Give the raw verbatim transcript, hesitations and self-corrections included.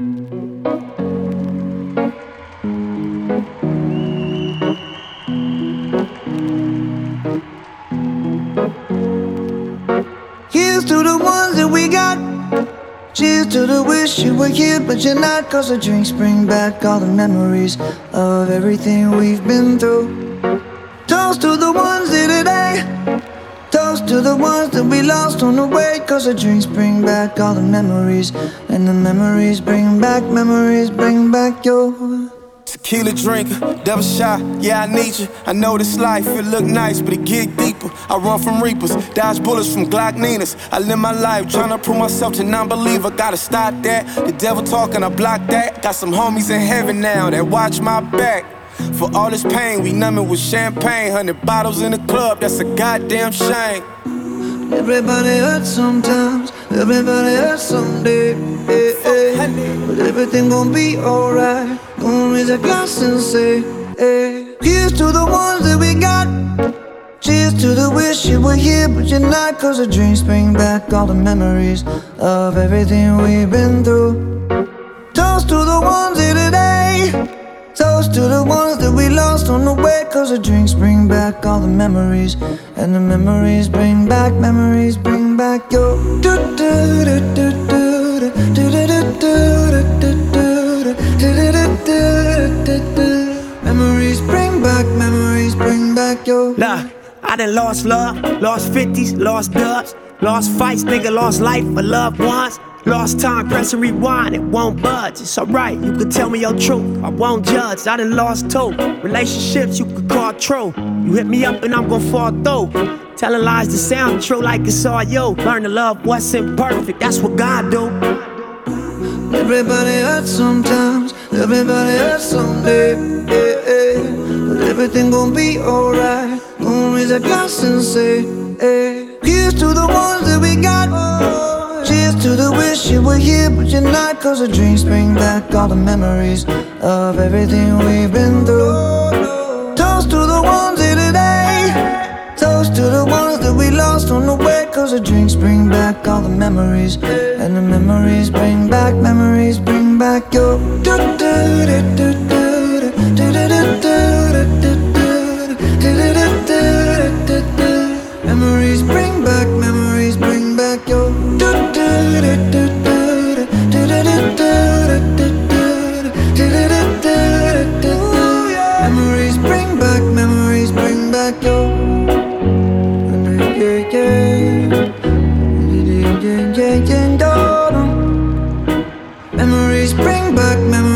Here's to the ones that we got. Cheers to the wish you were here but you're not. Cause the drinks bring back all the memories of everything we've been through. Toast to the ones here today. Toast to the ones that we lost on the way. Cause the drinks bring back all the memories. And the memories bring back, memories bring back your tequila drinker, double shot, yeah I need you. I know this life, it look nice but it get deeper. I run from reapers, dodge bullets from Glock Ninas. I live my life tryna prove myself to non-believer. Gotta stop that, the devil talking, I block that. Got some homies in heaven now that watch my back. For all this pain, we numb it with champagne. Hundred bottles in the club, that's a goddamn shame. Everybody hurts sometimes, everybody hurts someday, eh, eh. But everything gon' be alright. Gonna raise a glass and say, eh. Here's to the ones that we got. Cheers to the wish you were here but you're not. Cause the drinks bring back all the memories of everything we've been through. Toast to the ones here today. Toast to the ones that we lost on the way. Cause the drinks bring back all the memories. And the memories bring back, memories bring back your memories bring back, memories bring back your. Look, I done lost love, lost fifties, lost dubs, lost fights, nigga, lost life for loved ones. Lost time, press and rewind, it won't budge. It's alright, you can tell me your truth, I won't judge. I done lost two relationships you could call true. You hit me up and I'm gon' fall through. Telling lies to sound true like it's all you. Learn to love what's imperfect, that's what God do. Everybody hurts sometimes, everybody hurts someday, eh, eh. But everything gon' be alright. Gonna raise a glass and say, eh. Here's to the ones that we got. Cheers to the wish you were here but you're not. Cause the drinks bring back all the memories of everything we've been through. Toast to the ones here today. Toast to the ones that we lost on the way. Cause the drinks bring back all the memories. And the memories bring back, memories bring back your memories bring back, memories bring back your memories bring back, memories bring back your yeah, yeah. Yeah, yeah, yeah, yeah. Memories bring back, memories